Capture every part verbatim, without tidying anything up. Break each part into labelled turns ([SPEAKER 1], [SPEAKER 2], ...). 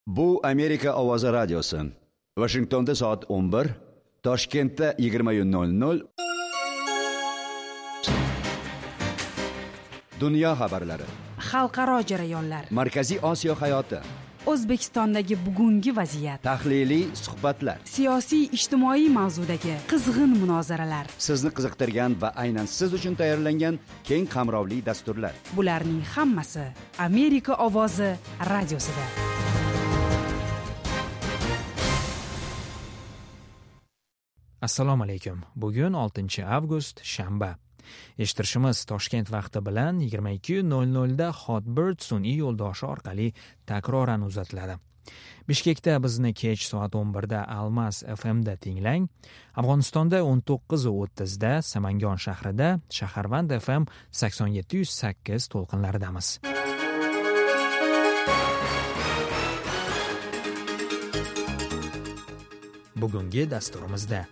[SPEAKER 1] Bu Amerika ovozi radiosi. Washingtonda soat o'n bir, Toshkentda yigirma nol nol. Dunyo xabarlari,
[SPEAKER 2] xalqaro jarayonlar,
[SPEAKER 1] Markaziy Osiyo hayoti,
[SPEAKER 2] O'zbekistondagi bugungi vaziyat,
[SPEAKER 1] tahliliy suhbatlar,
[SPEAKER 2] siyosiy ijtimoiy mavzudagi qizg'in munozaralar.
[SPEAKER 1] sizni qiziqtirgan va aynan siz uchun tayyorlangan keng qamrovli dasturlar.
[SPEAKER 2] Bularning hammasi Amerika ovozi radiosida.
[SPEAKER 3] Assalomu alaykum. Bugun oltinchi avgust shanba. Eshittirishimiz Toshkent vaqti bilan yigirma ikki nol nol da Hotbird sun'iy yo'ldoshi orqali takroran uzatiladi. Bishkekda bizni kech soat o'n bir da Almas F M da tinglang. Afg'onistonda o'n to'qqiz o'ttiz da, Samangon shahrida Shaharvand F M sakson yetti yuz sakkiz to'lqinlaridamiz. Bugungi dasturimizda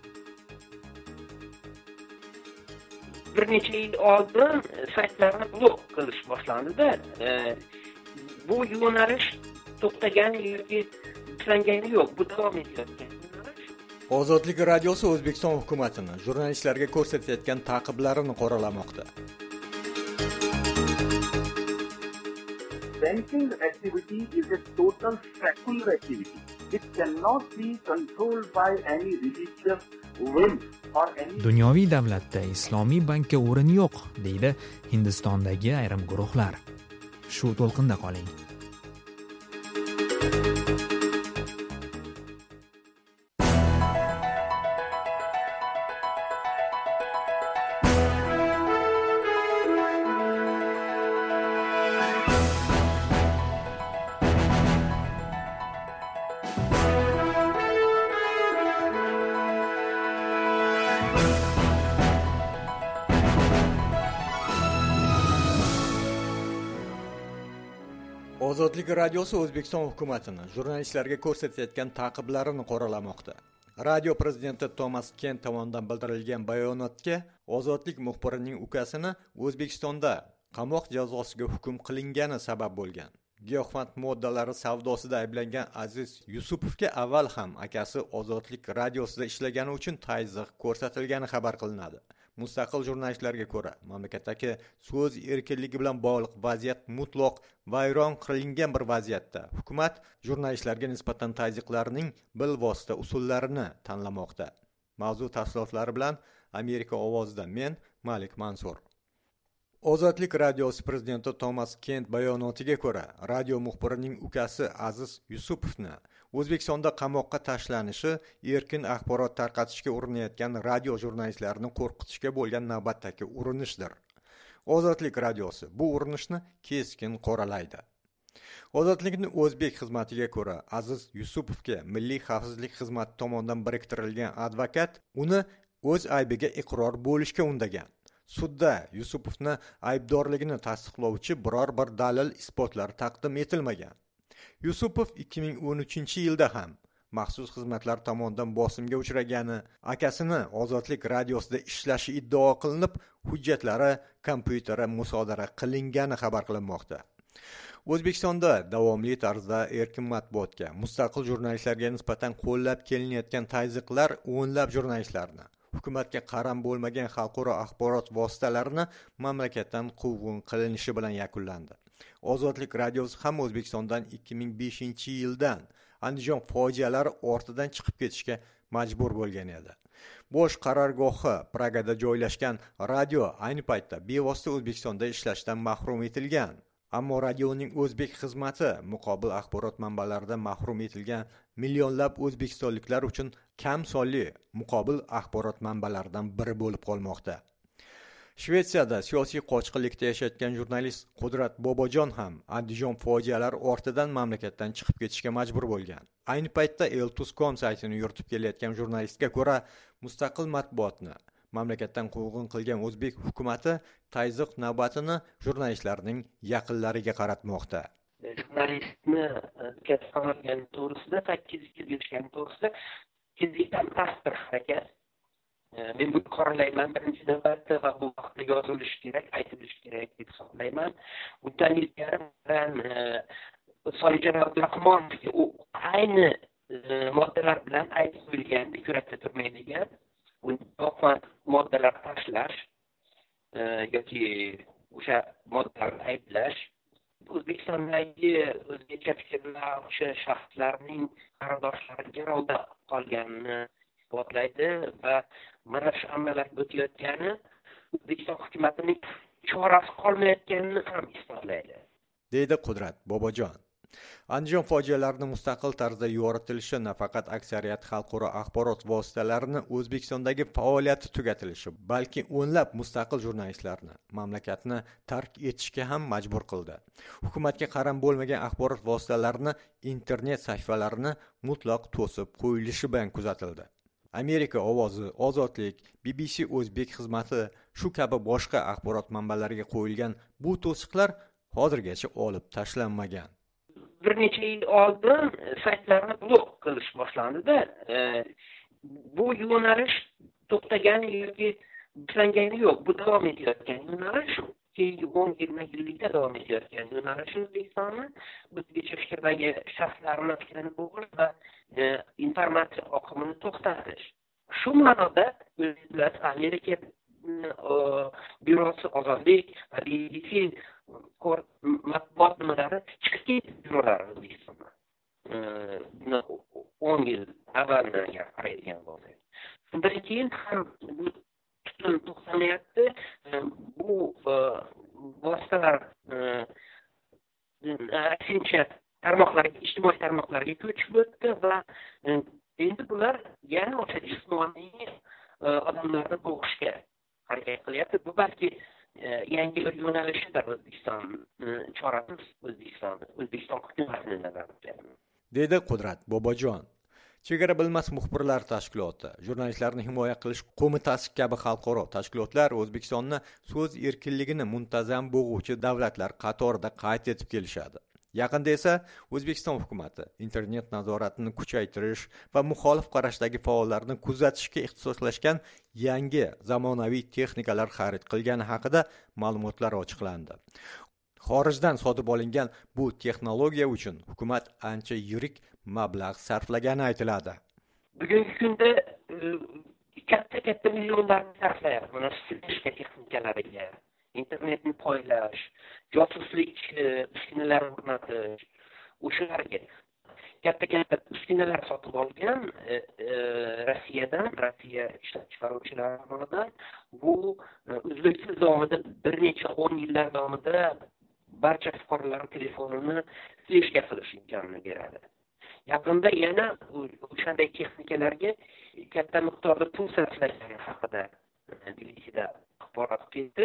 [SPEAKER 4] bir necha yil oldin saytlarni blok qilish boshlandi-da. E, bu yo'nalish to'xtagani yoki tiklangani yo'q, bu davom etayotgan.
[SPEAKER 5] Ozodlik radiosi O'zbekiston hukumatini jurnalistlarga ko'rsatayotgan ta'qiblarini qoralamoqda.
[SPEAKER 6] Banking activity is a total secular activity. It cannot be controlled by any religious whim or any...
[SPEAKER 3] Dunyoviy davlatda islomiy bankka o'rin yo'q, deydi Hindistondagi ayrim guruhlar. Shu to'lqinda qoling.
[SPEAKER 5] Ozodlik radiosi O'zbekiston hukumatini jurnalistlarga ko'rsatayotgan ta'qiblarini qoralamoqda. Radio prezidenti Thomas Kent tomonidan bildirilgan bayonotga Ozodlik muxbirining ukasini O'zbekistonda qamoq jazosiga hukm qilingani sabab bo'lgan. Giyohvand moddalari savdosida ayblangan Aziz Yusupovga avval ham akasi Ozodlik radiosida ishlagani uchun tazyiq ko'rsatilgani xabar qilinadi. Mustaqil jurnalistlarga ko'ra, mamlakatdagi so'z erkinligi bilan bog'liq vaziyat mutlaq vayron qilingan bir vaziyatda hukumat jurnalistlarga nisbatan tazyiqlarning bilvosita usullarini tanlamoqda. Mavzu tafsilotlari bilan Amerika ovozida men Malik Mansur. Ozodlik radiosi prezidenti Thomas Kent bayonotiga ko'ra, radio muxbirining ukasi Aziz Yusupovni O'zbekistonda qamoqqa tashlanishi erkin axborot tarqatishga urinayotgan radio jurnalistlarini qo'rqitishga bo'lgan navbatdagi urinishdir. Ozodlik radiosi bu urinishni keskin qoralaydi. Ozodlikning o'zbek xizmatiga ko'ra, Aziz Yusupovga Milliy xavfsizlik xizmati tomonidan biriktirilgan advokat uni o'z aybiga iqror bo'lishga undagan. Sudda Yusupovni aybdorligini tasdiqlovchi biror bir dalil isbotlar taqdim etilmagan. Yusupov ikki ming o'n uchinchi yilda ham maxsus xizmatlar tomonidan bosimga uchragani, akasini Ozodlik radiosida ishlashi iddao qilinib, hujjatlari kompyuteri musodara qilingani xabar qilinmoqda. O'zbekistonda davomli tarzda erkin matbuotga, mustaqil jurnalistlarga nisbatan qo'llab kelinayotgan tazyiqlar o'nlab jurnalistlarni, hukumatga qaram bo'lmagan xalqaro axborot vositalarini mamlakatdan quvg'in qilinishi bilan yakunlandi. Ozodlik radiosi ham O'zbekistondan ikki ming beshinchi yildan Andijon fojialari ortidan chiqib ketishga majbur bo'lgan edi. Bosh qarorgohi Pragada joylashgan radio ayni paytda bevosita O'zbekistonda ishlashdan mahrum etilgan. Ammo radioning o'zbek xizmati muqobil axborot manbalaridan mahrum etilgan millionlab o'zbekistonliklar uchun kam sonli muqobil axborot manbalaridan biri bo'lib qolmoqda. Shvetsiyada siyosiy qochqinlikda yashayotgan jurnalist Qudrat Bobojon ham Andijon fojialari ortidan mamlakatdan chiqib ketishga majbur bo'lgan. Ayni paytda eltus dot com saytini yuritib kelayotgan jurnalistga ko'ra, mustaqil matbuotni mamlakatdan quvg'in qilgan o'zbek hukumati tazyiq navbatini jurnalistlarning yaqinlariga qaratmoqda.
[SPEAKER 4] Jurnalistni kasalxonaga to'g'risida sakkiz yil yashagani to'g'risida kezidan past bir harakat. Men bu qoralayman birinchi navbatda va bu vaqtda yozilishi kerak, aytilishi kerak deb hisoblayman. Bundan ilgari bilan Solijon Abdurahmonovga ayni moddalar bilan ayb qo'yilgan, dekoratsiya turmaydigan oqmat moddalar tashlash yoki o'sha moddalarni ayblash O'zbekistondagi o'zgacha fikrlar o'sha shaxslarning qarindoshlari garovda qolganini isbotlaydi va mana shu amallar o'tayotgani O'zbekiston hukumatining chorasi qolmayotganini ham isbotlaydi,
[SPEAKER 5] deydi Qudrat Bobojon. Andijon fojialarini mustaqil tarzda yoritilishi nafaqat aksariyat xalqaro axborot vositalarini O'zbekistondagi faoliyati tugatilishi, balki o'nlab mustaqil jurnalistlarni mamlakatni tark etishga ham majbur qildi. Hukumatga qaram bo'lmagan axborot vositalarini, internet sahifalarini mutlaq to'sib qo'yilishi bilan kuzatildi. Amerika ovozi, Ozodlik, B B C O'zbek xizmati shu kabi boshqa axborot manbalariga qo'yilgan bu to'siqlar hozirgacha olib tashlanmagan.
[SPEAKER 4] Bir necha yil oldin saytlarni blok qilish boshlandi-da. Bu yo'nalish to'xtagani yoki boshlangani yo'q. Bu davom etayotgan yo'nalish, keyingi o'n yigirma yillikda davom etayotgan yo'nalish O'zbekistonni o'zgacha fikrdagi shaxslarni fikrini bo'g'ish va informatsiya oqimini to'xtatish. Shu ma'noda O'zbekiston Amerika byurosi Ozodlik va B B C matbuot nimalari chiqib ketdi byurolari O'zbekistonda. o'n yil avvalga qaraydigan bo'lsak. Shundan keyin ham bu tutun to'xtamayapti. Bu vositalar aksincha tarmoqlarga, ijtimoiy tarmoqlarga ko'chib o'tdi va endi bular yana o'sha jismoniy odamlarni bo'g'ishga harakat qilyapti. Bu balki yangi bir yo'nalishidir O'zbekiston chorasi O'zbekiston O'zbekiston hukumatining nazarida,
[SPEAKER 5] deydi Qudrat Bobojon. Chegara bilmas muxbirlar tashkiloti, jurnalistlarni himoya qilish qo'mitasi kabi xalqaro tashkilotlar O'zbekistonni so'z erkinligini muntazam bo'g'uvchi davlatlar qatorida qayd etib kelishadi. Yaqinda esa O'zbekiston hukumati internet nazoratini kuchaytirish va muxolif qarashdagi faollarni kuzatishga ixtisoslashgan yangi zamonaviy texnikalar xarid qilgani haqida ma'lumotlar ochiqlandi. Xorijdan sotib olingan bu texnologiya uchun hukumat ancha yirik mablag' sarflagani aytiladi.
[SPEAKER 4] Bugungi kunda katta-katta millionlarni sarflayapti mana shu texnikalariga. Internetni poylash, josuslik uskunalari o'rnatish, o'shalarga katta-katta uskunalar sotib olgan Rossiyadan, Rossiya ishlab chiqaruvchilari tomonidan bu uzluksiz davomida bir necha o'n yillar davomida barcha fuqarolar telefonini fleshga qilish imkonini beradi. Yaqinda yana o'shanday texnikalarga katta miqdorda pul sarflangani haqida B B C'da axborot ketdi.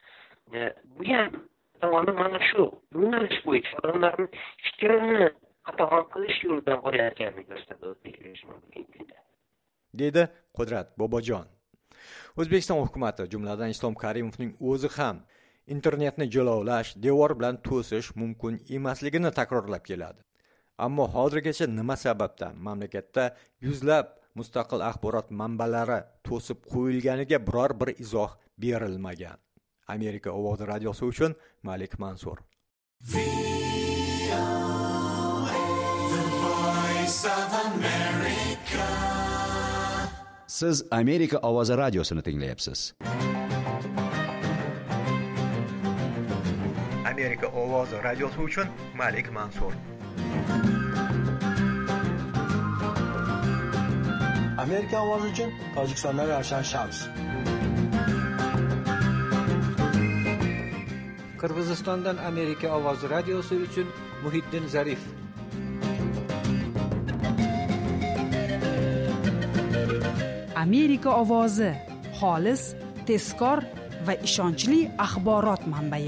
[SPEAKER 4] Bu ham tomonda mana shu yo'nalish bo'yicha odamlarni fikrini qatag'on qilish yo'lidan borayotganini ko'rsatadi,
[SPEAKER 5] deydi Qudrat Bobojon. O'zbekiston hukumati, jumladan Islom Karimovning o'zi ham internetni jilovlash, devor bilan to'sish mumkin emasligini takrorlab keladi. Ammo hozirgacha nima sababdan mamlakatda yuzlab mustaqil axborot manbalari to'sib qo'yilganiga biror bir izoh berilmagan. Amerika ovozi radiosi uchun Malik Mansur.
[SPEAKER 1] Siz Amerika ovozi radiosini tinglayapsiz.
[SPEAKER 5] Amerika ovozi radiosi uchun Malik Mansur.
[SPEAKER 7] Amerika ovozi uchun Tojikistondan Ravshan Shams.
[SPEAKER 8] Qirg'izistondan Amerika ovozi radiosi uchun Muhiddin Zarif.
[SPEAKER 2] Amerika ovozi xolis, tezkor va ishonchli axborot manbai.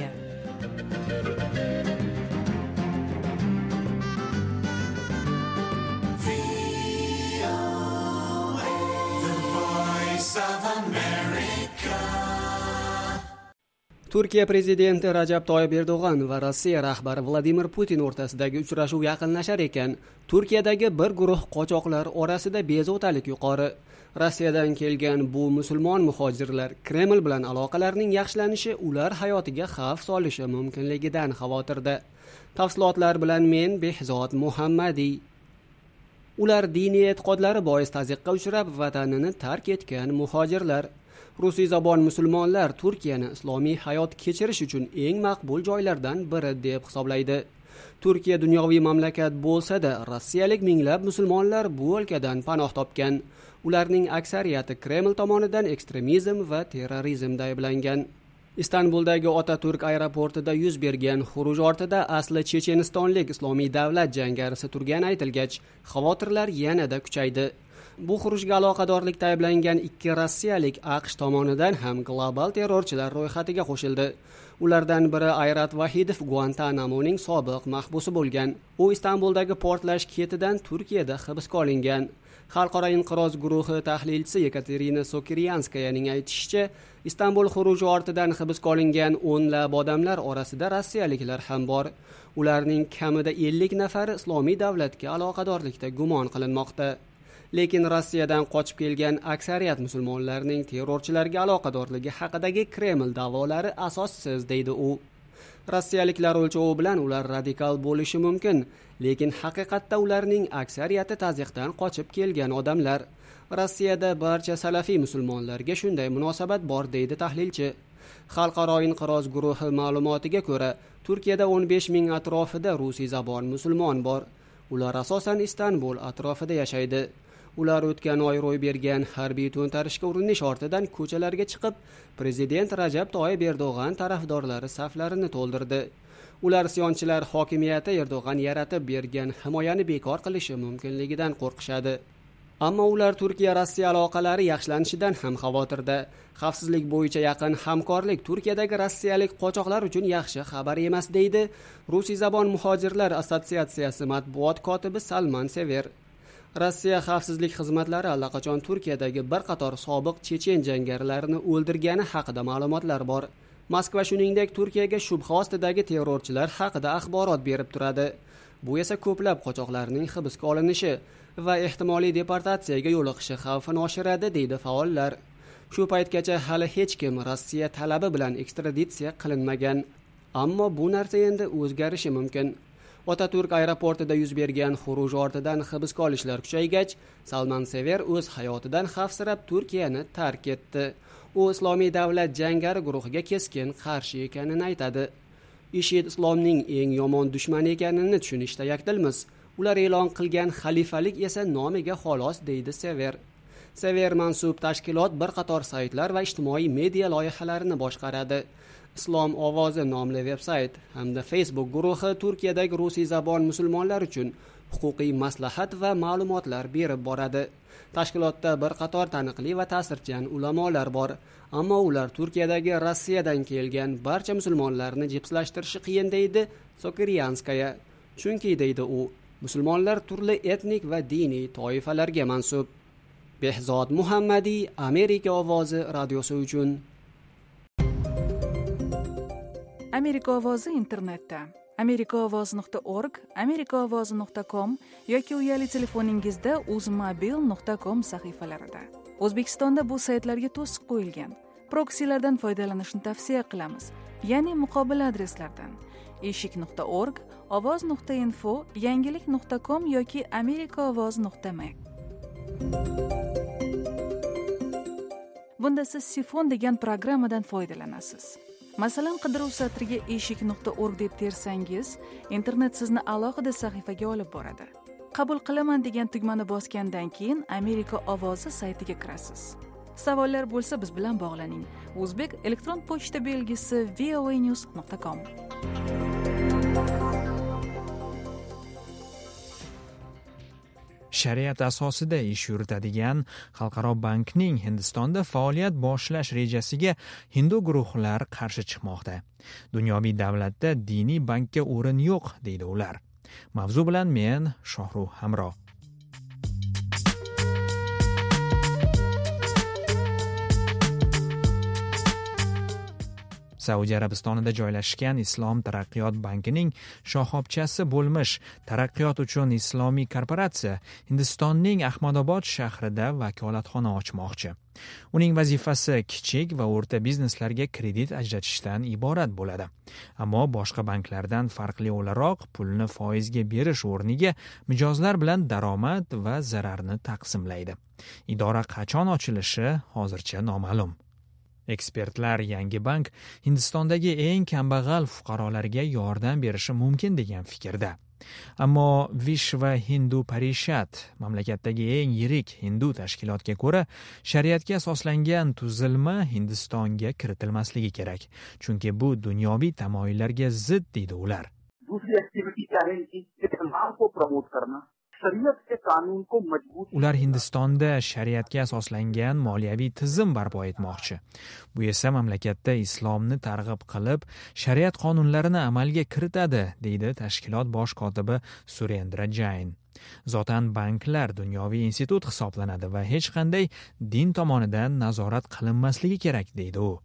[SPEAKER 9] Turkiya prezidenti Rajab Toyyib Erdo'g'an va Rossiya rahbari Vladimir Putin o'rtasidagi uchrashuv yaqinlashar ekan, Turkiyadagi bir guruh qochoqlar orasida bezovtalik yuqori. Rossiyadan kelgan bu musulmon muhojirlar Kreml bilan aloqalarning yaxshilanishi ular hayotiga xavf solishi mumkinligidan xavotirda. Tafsilotlar bilan men Behzod Muhammadiy. Ular diniy e'tiqodlari bois tazyiqqa uchrab vatanini tark etgan muhojirlar. Rusiyzabon musulmonlar Turkiyani islomiy hayot kechirish uchun eng maqbul joylardan biri deb hisoblaydi. Turkiya dunyoviy mamlakat bo'lsa-da, rossiyalik minglab musulmonlar bu o'lkadan panoh topgan. Ularning aksariyati Kreml tomonidan ekstremizm va terrorizmda ayblangan. Istanbuldagi Otaturk aeroportida yuz bergan xuruj ortida asli chechenistonlik islomiy davlat jangarisi turgani aytilgach, xavotirlar yanada kuchaydi. Bu xurujga aloqadorlikda ayblangan ikki rossiyalik AQSh tomonidan ham global terrorchilar ro'yxatiga qo'shildi. Ulardan biri Ayrat Vahidov Guantanamoning sobiq mahbusi bo'lgan. U Istanbuldagi portlash ketidan Turkiyada hibsga olingan. Xalqaro inqiroz guruhi tahlilchisi Yekaterina Sokiryanskayaning aytishicha, Istanbul xuruji ortidan hibsga olingan o'nlab odamlar orasida rossiyaliklar ham bor. Ularning kamida ellik nafari islomiy davlatga aloqadorlikda gumon qilinmoqda. Lekin Rossiyadan qochib kelgan aksariyat musulmonlarning terrorchilarga aloqadorligi haqidagi Kreml da'volari asossiz, deydi u. Rossiyaliklar o'lchovi bilan ular radikal bo'lishi mumkin, lekin haqiqatda ularning aksariyati tazyiqdan qochib kelgan odamlar. Rossiyada barcha salafiy musulmonlarga shunday munosabat bor, deydi tahlilchi. Xalqaro inqiroz guruhi ma'lumotiga ko'ra, Turkiyada o'n besh ming atrofida rusiyzabon musulmon bor. Ular asosan Istanbul atrofida yashaydi. Ular o'tgan oy ro'y bergan harbiy to'ntarishga urinish ortidan ko'chalarga chiqib, prezident Rajab Toyyib Erdo'g'an tarafdorlari saflarini to'ldirdi. Ular isyonchilar hokimiyati Erdo'g'an yaratib bergan himoyani bekor qilishi mumkinligidan qo'rqishadi. Ammo ular Turkiya-Rossiya aloqalari yaxshilanishidan ham xavotirda. Xavfsizlik bo'yicha yaqin hamkorlik Turkiyadagi rossiyalik qochoqlar uchun yaxshi xabar emas, deydi Rusiyzabon muhojirlar assotsiatsiyasi matbuot kotibi Salman Sever. Rossiya xavfsizlik xizmatlari allaqachon Turkiyadagi bir qator sobiq chechen jangarilarini o'ldirgani haqida ma'lumotlar bor. Moskva shuningdek Turkiyaga shubha ostidagi terrorchilar haqida axborot berib turadi. Bu esa ko'plab qochoqlarning hibsga olinishi va ehtimoliy deportatsiyaga yo'liqishi xavfini oshiradi, deydi faollar. Shu paytgacha hali hech kim Rossiya talabi bilan ekstraditsiya qilinmagan. Ammo bu narsa endi o'zgarishi mumkin. Otaturk aeroportida yuz bergan xuruj ortidan hibsga olishlar kuchaygach, Salman Sever o'z hayotidan xavfsirab Turkiyani tark etdi. U islomiy davlat jangari guruhiga keskin qarshi ekanini aytadi. IShID islomning eng yomon dushmani ekanini tushunishda yakdilmiz. Ular e'lon qilgan xalifalik esa nomiga xolos, deydi Sever. Sever mansub tashkilot bir qator saytlar va ijtimoiy media loyihalarini boshqaradi. Islom ovozi nomli veb-sayt hamda Facebook guruhi Turkiyadagi rusiyzabon musulmonlar uchun huquqiy maslahat va ma'lumotlar berib boradi. Tashkilotda bir qator taniqli va ta'sirchan ulamolar bor, ammo ular Turkiyadagi Rossiyadan kelgan barcha musulmonlarni jipslashtirishi qiyin, deydi Sokiryanskaya. Chunki, deydi u, musulmonlar turli etnik va diniy toifalarga mansub. Behzod Muhammadiy, Amerika ovozi radiosi uchun.
[SPEAKER 2] Amerika ovozi internetda amerika ovozi nuqta org, amerika ovozi nuqta com yoki uyali telefoningizda uzmobil nuqta com sahifalarida. O'zbekistonda bu saytlarga to'siq qo'yilgan. Proksilardan foydalanishni tavsiya qilamiz, ya'ni muqobil adreslardan eshik nuqta org, ovoz nuqta info, yangilik nuqta com yoki amerika ovozi nuqta m. Bunda siz Sifon degan programmadan foydalanasiz. Masalan, qidiruv satriga eshik nuqta org deb tersangiz, internet sizni alohida sahifaga olib boradi. Qabul qilaman degan tugmani bosgandan keyin Amerika ovozi saytiga kirasiz. Savollar bo'lsa biz bilan bog'laning. O'zbek elektron pochta belgisi v o a news nuqta com.
[SPEAKER 3] Shariat asosida ish yuritadigan Xalqaro bankning Hindistonda faoliyat boshlash rejasiga hindu guruhlar qarshi chiqmoqda. Dunyoviy davlatda diniy bankka o'rin yo'q, deydi ular. Mavzu bilan men Shohruh Hamroh. Saudiya Arabistonida joylashgan Islom taraqqiyot bankining shoxobchasi bo'lmish Taraqqiyot uchun islomiy korporatsiya Hindistonning Ahmadobod shahrida vakolatxona ochmoqchi. Uning vazifasi kichik va o'rta bizneslarga kredit ajratishdan iborat bo'ladi. Ammo boshqa banklardan farqli o'laroq pulni foizga berish o'rniga mijozlar bilan daromad va zararni taqsimlaydi. Idora qachon ochilishi hozircha noma'lum. Ekspertlar yangi bank Hindistondagi eng kambag'al fuqarolarga yordam berishi mumkin degan fikrda. Ammo Vishva Hindu Parishad, mamlakatdagi eng yirik hindu tashkilotga ko'ra, shariatga asoslangan tuzilma Hindistonga kiritilmasligi kerak, chunki bu dunyoviy tamoyillarga zid deydi ular. Ular Hindistonda shariatga asoslangan moliyaviy tizim barpo etmoqchi. Bu esa mamlakatda islomni targ'ib qilib, shariat qonunlarini amalga kiritadi, deydi tashkilot bosh kotibi Surendra Jain. Zotan banklar dunyoviy institut hisoblanadi va hech qanday din tomonidan nazorat qilinmasligi kerak, deydi u.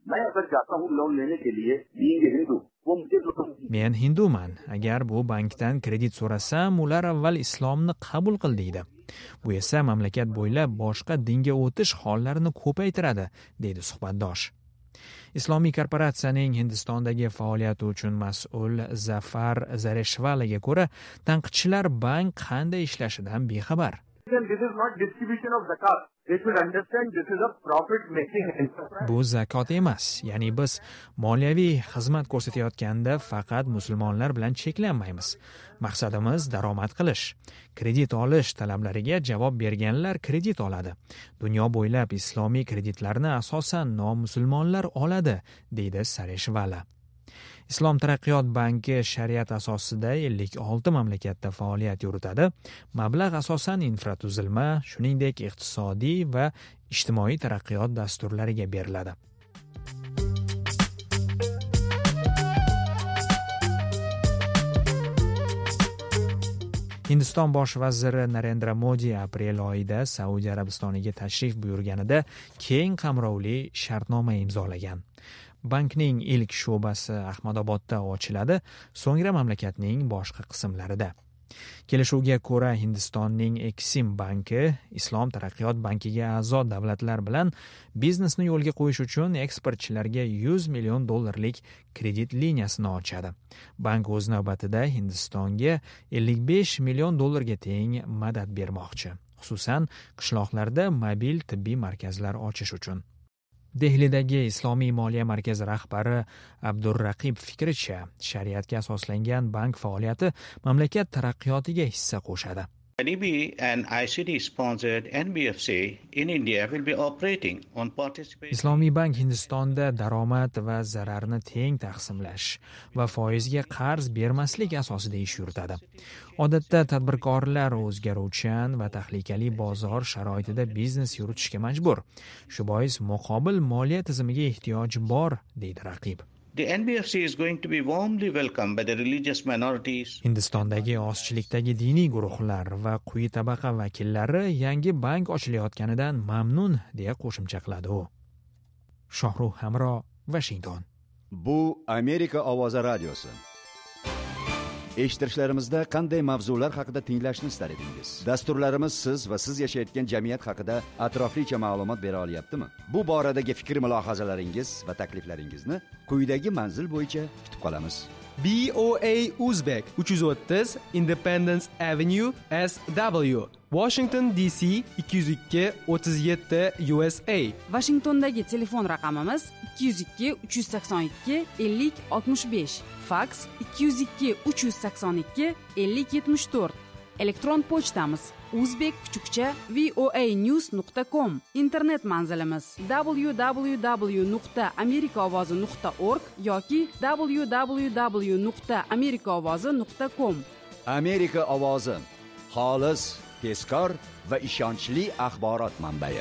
[SPEAKER 3] Men hinduman. Agar bu bankdan kredit so'rasam, ular avval islomni qabul qil deydi. Bu esa mamlakat bo'ylab boshqa dinga o'tish hollarini ko'paytiradi, deydi suhbatdosh. Islomiy korporatsiyaning Hindistondagi faoliyati uchun mas'ul Zafar Zareshvaliga ko'ra, tanqidchilar bank qanday ishlashidan bexabar. Bu zakot emas, ya'ni biz moliyaviy xizmat ko'rsatayotganda faqat musulmonlar bilan cheklanmaymiz. Maqsadimiz daromad qilish. Kredit olish talablariga javob berganlar kredit oladi. Dunyo bo'ylab islomiy kreditlarni asosan nomusulmonlar oladi, deydi Sareshvala. Islom taraqqiyot banki shariat asosida ellik olti mamlakatda faoliyat yuritadi. Mablag' asosan infratuzilma, shuningdek iqtisodiy va ijtimoiy taraqqiyot dasturlariga beriladi. Hindiston bosh vaziri Narendra Modi aprel oyida Saudiya Arabistoniga tashrif buyurganida keng qamrovli shartnoma imzolagan. Bankning ilk sho'basi Ahmadobodda ochiladi, so'ngra mamlakatning boshqa qismlarida. Kelishuvga ko'ra Hindistonning Exim banki Islom taraqqiyot bankiga a'zo davlatlar bilan biznesni yo'lga qo'yish uchun eksportchilarga yuz million dollarlik kredit liniyasini ochadi. Bank o'z navbatida Hindistonga ellik besh million dollarga teng madad bermoqchi, xususan qishloqlarda mobil tibbiy markazlar ochish uchun. Dehlidagi Islomiy moliya markazi rahbari Abdurraqib fikricha, shariatga asoslangan bank faoliyati mamlakat taraqqiyotiga hissa qo'shadi.
[SPEAKER 10] N E B and I C D-sponsored N B F C in India will be operating on participation.
[SPEAKER 3] Islomiy bank Hindistonda daromad va zararni teng taqsimlash va foizga qarz bermaslik asosida ish yuritadi. Odatda tadbirkorlar o'zgaruvchan va tahlikali bozor sharoitida biznes yuritishga majbur. Shu bois muqobil moliya tizimiga ehtiyoj bor, deydi raqib.
[SPEAKER 10] The N B F C is going to be warmly welcomed by the religious minorities.
[SPEAKER 3] Hindistondagi ozchilikdagi diniy guruhlar va quyi tabaqa vakillari yangi bank ochilayotganidan mamnun, deya qo'shimcha qiladi u. Shohruh Hamro, Washington.
[SPEAKER 1] Bu Amerika ovozi radiosi. Eshittirishlarimizda qanday mavzular haqida tinglashni istar edingiz? Dasturlarimiz siz va siz yashayotgan jamiyat haqida atroflicha ma'lumot bera olyaptimi? Bu boradagi fikr-mulohazalaringiz va takliflaringizni quyidagi manzil bo'yicha kutib qolamiz.
[SPEAKER 11] B O A Uzbek uch yuz o'ttiz Independence Avenue S W Washington D C ikki yuz ikki o'ttiz yetti U S A.
[SPEAKER 12] Washingtondagi telefon raqamimiz ikki yuz ikki uch yuz sakson ikki ellik oltmish besh. Faks ikki yuz ikki uch yuz sakson ikki ellik yetmish to'rt. Elektron pochtamiz uzbek kuchukcha voanews nuqta com. Internet manzilimiz w w w nuqta amerika ovozi nuqta org yoki w w w nuqta amerika ovozi nuqta com.
[SPEAKER 1] Amerika ovozi, xolis, tezkor va ishonchli axborot manbai.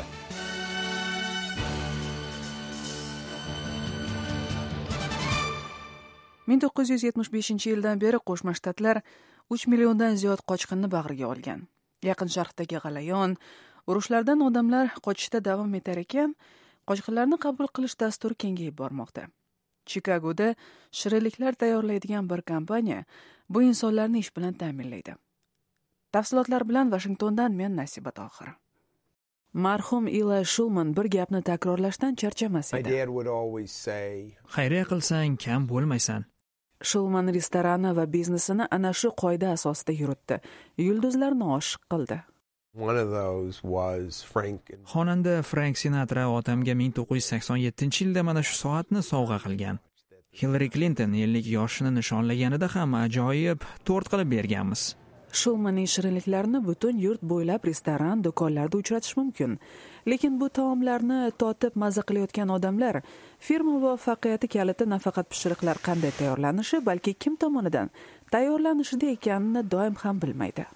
[SPEAKER 2] ming to'qqiz yuz yetmish beshinchi yildan beri Qo'shma Shtatlar uch milliondan ziyod qochqinni bag'riga olgan. Yaqin Sharqdagi g'alayon, urushlardan odamlar qochishda davom etar ekan, qochqinlarni qabul qilish dasturi kengayib bormoqda. Chikagoda shirinliklar tayyorlaydigan bir kompaniya bu insonlarni ish bilan ta'minlaydi. Tafsilotlar bilan Washingtondan men Nasiba Tohir. Marhum Eli Shulman bir gapni takrorlashdan charchamas edi.
[SPEAKER 3] Xayriya qilsang kam bo'lmaysan.
[SPEAKER 2] Shulman restorani va biznesini ana shu qoida asosida yuritdi. Yulduzlarni oshiq qildi.
[SPEAKER 13] One of those was Frank.
[SPEAKER 3] Xonanda Frank Sinatra otamga ming to'qqiz yuz sakson yettinchi yilda mana shu soatni sovg'a qilgan. Hillary Clinton ellik yoshini nishonlaganida ham ajoyib tort qilib berganmiz.
[SPEAKER 2] Shulmanning shirinliklarini butun yurt bo'ylab restoran, do'konlarda uchratish mumkin. Lekin bu taomlarni totib maza qilayotgan odamlar firma muvaffaqiyati kaliti nafaqat pishiriqlar qanday tayyorlanishi, balki kim tomonidan tayyorlanishida ekanini doim ham bilmaydi.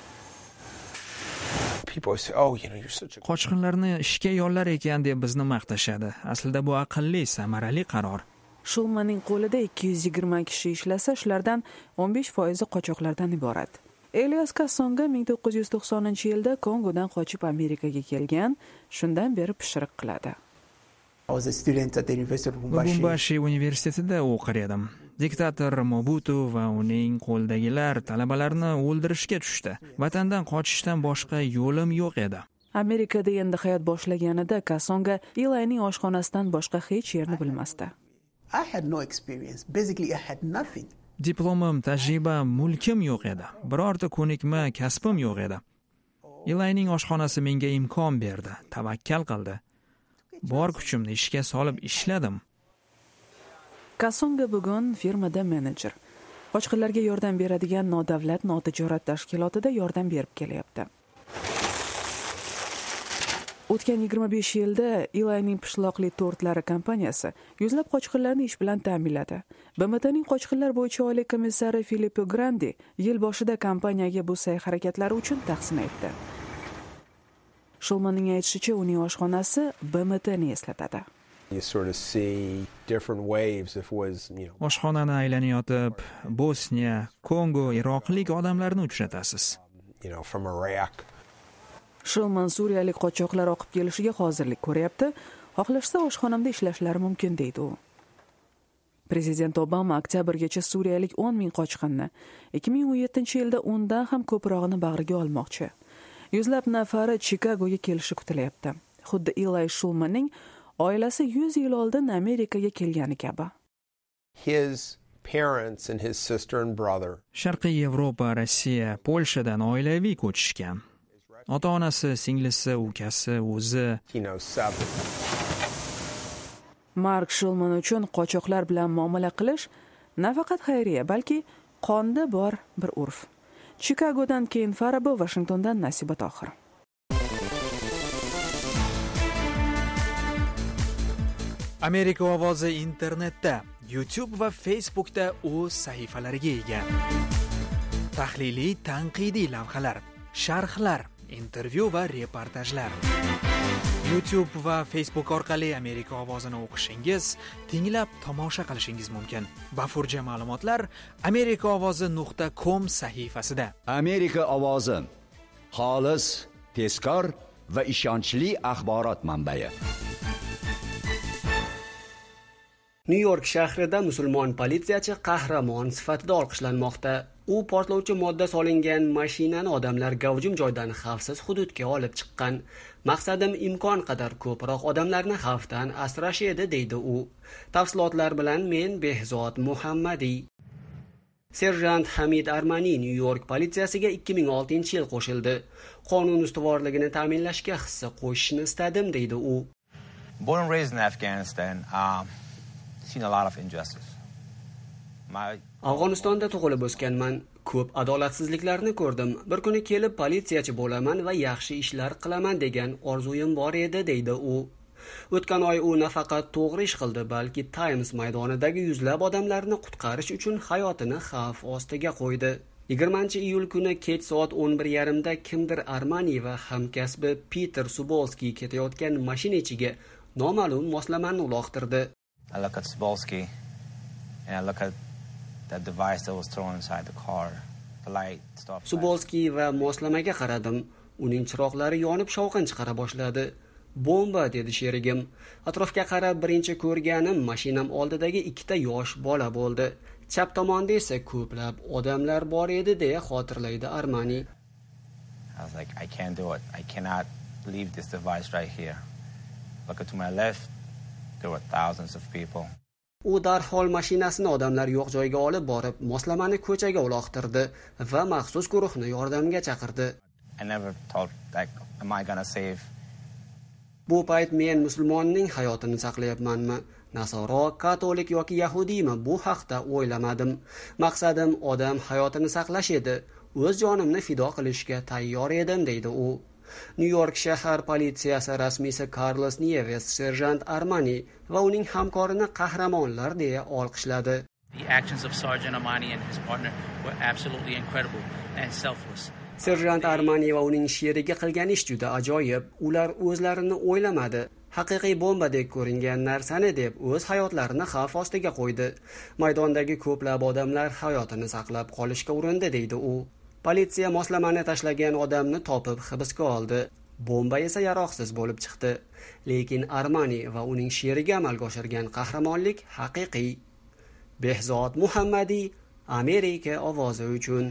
[SPEAKER 3] Qochqinlarni ishga yollar ekan deb bizni maqtashadi. Aslida bu aqlli, samarali qaror.
[SPEAKER 2] Shulmanning qo'lida ikki yuz yigirma kishi ishlasa, shulardan o'n besh foizi qochoqlardan iborat. Elias Kassonga ming to'qqiz yuz to'qsoninchi yilda Kongodan qochib Amerikaga kelgan, shundan beri pishiriq qiladi.
[SPEAKER 3] Lubumbashi universitetida o'qir edim. Diktator Mobutu va uning qo'ldagilar talabalarni o'ldirishga tushdi. Vatandan qochishdan boshqa yo'lim yo'q edi.
[SPEAKER 2] Amerikada endi hayot boshlaganida Kassonga Elining oshxonasidan boshqa hech yerni bilmasdi.
[SPEAKER 14] I had no experience. Basically, I had nothing.
[SPEAKER 3] Diplomim, tajribam, mulkim yo'q edi. Birorta ko'nikma, kasbim yo'q edi. Elining oshxonasi menga imkon berdi, tavakkal qildi. Bor kuchimni ishga solib ishladim.
[SPEAKER 2] Kassonga bugun firmada menejer. Qochqinlarga yordam beradigan nodavlat notijorat tashkilotida yordam berib kelyapti. O'tgan yigirma besh yilda Elining pishloqli tortlari kompaniyasi yuzlab qochqinlarni ish bilan ta'minladi. B M T'ning qochqinlar bo'yicha oliy komissari Filippo Grandi yil boshida kompaniyaga bu sa'y-harakatlari uchun taqsim etdi. Shulmanning aytishicha, uning oshxonasi B M T'ni eslatadi.
[SPEAKER 13] You sort of see different waves if was, you know.
[SPEAKER 3] Oshxonani aylanayotib, Bosniya, Kongo, Iroqlik odamlarni uchratasiz.
[SPEAKER 13] You know, from Iraq.
[SPEAKER 2] Shulman suriyalik qochoqlar oqib kelishiga hozirlik ko'ryapti. Xohlashsa oshxonamda ishlashlari mumkin deydi u. Prezident Obama oktyabrgacha suriyalik o'n ming qochqinni, ikki ming o'n yettinchi yilda undan ham ko'prog'ini bag'riga olmoqchi. Yuzlab nafari Chikagoga kelishi kutilyapti. Xuddi Eli Shulmanning oilasi yuz yil oldin Amerikaga kelgani kabi.
[SPEAKER 13] His parents and his sister and brother.
[SPEAKER 3] Sharqiy Yevropa, Rossiya, Polshadan oilaviy ko'chishgan. Ota-onasi, singlisi, ukasi, o'zi.
[SPEAKER 2] Mark Shulman uchun qochoqlar bilan muomala qilish nafaqat xayriya, balki qonda bor bir urf. Chikagodan keyin Farabo, Washingtondan Nasiba Tohir.
[SPEAKER 3] Amerika ovozi internetda, YouTube va Facebookda o'z sahifalariga ega. Tahliliy, tanqidiy lavhalar, sharhlar, intervyu va reportajlar. YouTube va Facebook orqali Amerika ovozini o'qishingiz, tinglab tomosha qilishingiz mumkin. Bafurja ma'lumotlar amerika ovozi nuqta com sahifasida.
[SPEAKER 1] Amerika ovozi xolis, tezkor va ishonchli axborot manbai.
[SPEAKER 9] Nyu-York shahrida musulmon politsiyachi qahramon sifatida olqishlanmoqda. U portlovchi modda solingan mashinani odamlar gavjum joydan xavfsiz hududga olib chiqqan. Maqsadim imkon qadar ko'proq odamlarni xavfdan asrash edi, deydi u. Tafsilotlar bilan men Behzod Muhammadiy. Serjant Hamid Armani Nyu-York politsiyasiga ikki ming oltinchi yil qo'shildi. Qonun ustuvorligini ta'minlashga hissa qo'shishni istadim, deydi u.
[SPEAKER 15] Born and raised in Afghanistan, um, seen a lot of injustice. My
[SPEAKER 9] Afg'onistonda tug'ilib o'sganman. Ko'p adolatsizliklarni ko'rdim. Bir kuni kelib politsiyachi bo'laman va yaxshi ishlar qilaman degan orzuyim bor edi, deydi u. O'tgan oy u nafaqat to'g'ri ish qildi, balki Times maydonidagi yuzlab odamlarni qutqarish uchun hayotini xavf ostiga qo'ydi. yigirmanchi iyul kuni kech soat o'n bir yarim da kimdir Armani va hamkasbi Peter Subolski ketayotgan mashina ichiga noma'lum moslamani uloqtirdi.
[SPEAKER 15] I look at Subolski and I look at that device that was thrown inside the car. The light stopped.
[SPEAKER 9] Subolski va moslamaga qaradim. Uning chiroqlari yonib shovqin chiqara boshladi. Bomba, dedi sherigim. Atrofga qarab birinchi ko'rganim mashinam oldidagi ikkita yosh bola bo'ldi. Chap tomonda esa ko'plab odamlar bor edi, deya xotirlaydi Armani.
[SPEAKER 15] I was like, I can't do it. I cannot leave this device right here. Look to my left, there were thousands of people.
[SPEAKER 9] U darhol mashinasini odamlar yo'q joyga olib borib, moslamani ko'chaga uloqtirdi va maxsus guruhni yordamga chaqirdi.
[SPEAKER 15] I never thought like, am I gonna save?
[SPEAKER 9] Bu payt men musulmonning hayotini saqlayapmanmi, nasoro, katolik yoki yahudiymi, bu haqda o'ylamadim. Maqsadim odam hayotini saqlash edi. O'z jonimni fido qilishga tayyor edim, deydi u. New York shahar politsiyasi rasmiysi Carlos Nieves serjant Armani va uning hamkorini qahramonlar deya olqishladi.
[SPEAKER 16] The actions of Sergeant Armani and his partner were absolutely incredible and selfless.
[SPEAKER 9] Serjant Armani va uning sherigi qilgan ish juda ajoyib. Ular o'zlarini o'ylamadi. Haqiqiy bombadek ko'ringan narsani deb o'z hayotlarini xavf ostiga qo'ydi. Maydondagi ko'plab odamlar hayotini saqlab qolishga urindi, deydi u. Politsiya moslamani tashlagan odamni topib hibsga oldi. Bomba esa yaroqsiz bo'lib chiqdi. Lekin Armani va uning sherigi amalga oshirgan qahramonlik haqiqiy. Behzod Muhammadi, Amerika ovozi uchun.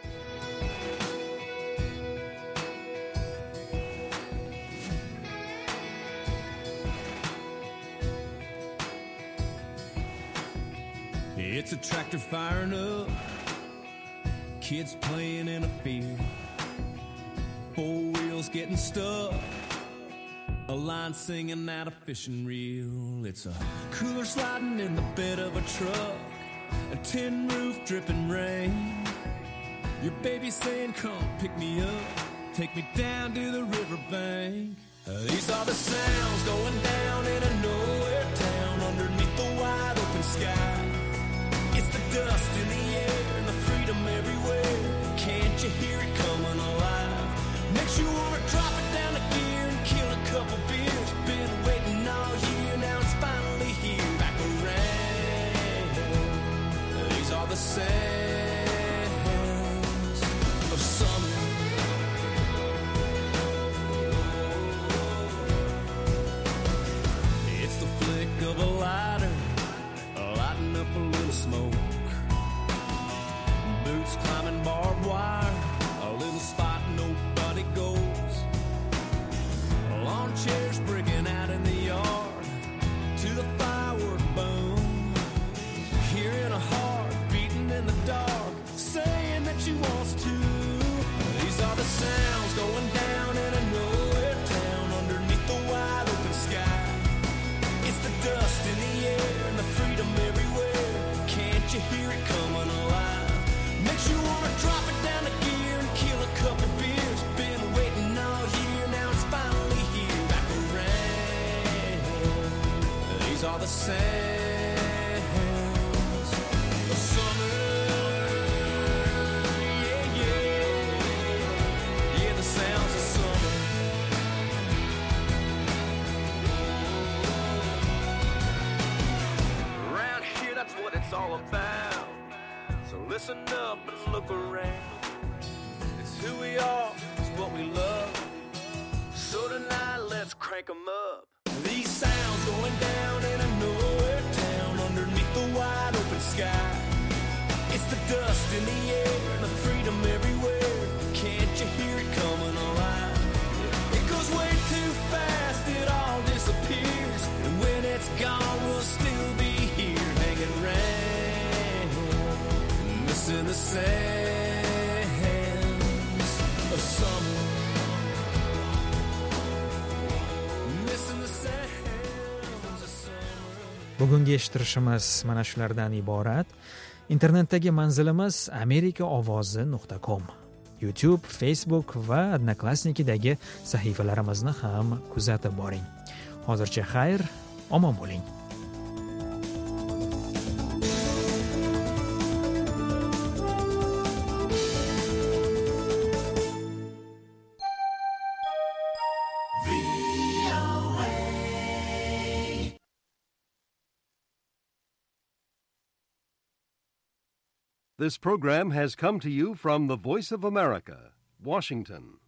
[SPEAKER 17] It's a tractor firing up. Kids playing in a field. Four wheels getting stuck. A line singing out a fishing reel. It's a cooler sliding in the bed of a truck. A tin roof dripping rain. Your baby saying, come pick me up. Take me down to the riverbank. These are the sounds going down in a nowhere town underneath the wide open sky. It's the dust in the air and the freedom everywhere. Can't you hear it coming alive? Makes you wanna drop it down a gear and kill a couple beers. Been waiting all year, now it's finally here. Back around. These are the sounds of summer. It's the flick of a lighter, lighting up a little smoke. Boots climbing barbed wire, a little spot nobody goes. Lawn chairs breaking out in the yard to the firework boom. Hearing a heart beating in the dark, saying that she wants to. These are the sounds going down in a nowhere town underneath the wide open sky. It's the dust in the air and the freedom everywhere. Can't you hear it coming alive? Makes you wanna drop it down a gear and kill a couple beers. Been waiting all year, now it's finally here. Back around. These are the sounds of summer. Yeah, yeah. Yeah, the sounds of summer. Around here, that's what it's all about. So listen up and look around. It's who we are, it's what we love. So tonight, let's crank 'em up. These sounds going down in a nowhere town underneath the wide open sky. It's the dust in the air and the freedom everywhere. Can't you hear it coming alive? It goes way too fast, it all disappears. And when it's gone, we'll still be here hanging around. Missing the sands of summer. Missing the sands of summer.
[SPEAKER 3] Bugungi eshittirishimiz mana shulardan iborat. Internetdagi manzilimiz amerika ovozi nuqta com. YouTube, Facebook va Odnoklassnikidagi sahifalarimizni ham kuzatib boring. Hozircha xayr, omon bo'ling.
[SPEAKER 18] This program has come to you from the Voice of America, Washington.